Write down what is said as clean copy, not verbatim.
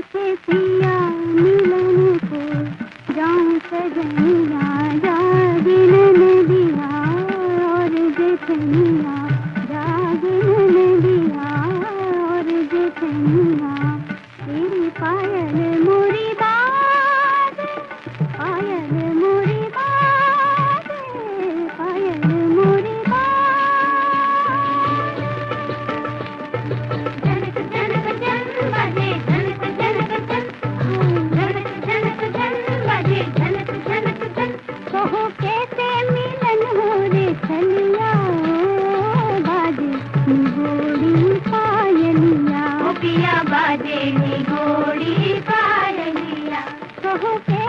से सिया मिलन को जाऊं सजनिया जागिन नदिया और जखनिया जागिन नदिया और जखनिया तेरी पायल मोरी बात पायल मोरी बात पायल मोरी जनक जनक जन बजे जनक जनक जन जनक जनक जन बजे जनक जनक जन कहो कैसे मिलन हो रे छलिया बाजे निगोड़ी पायलिया ओ पिया बाजे निगोड़ी पायलिया कहो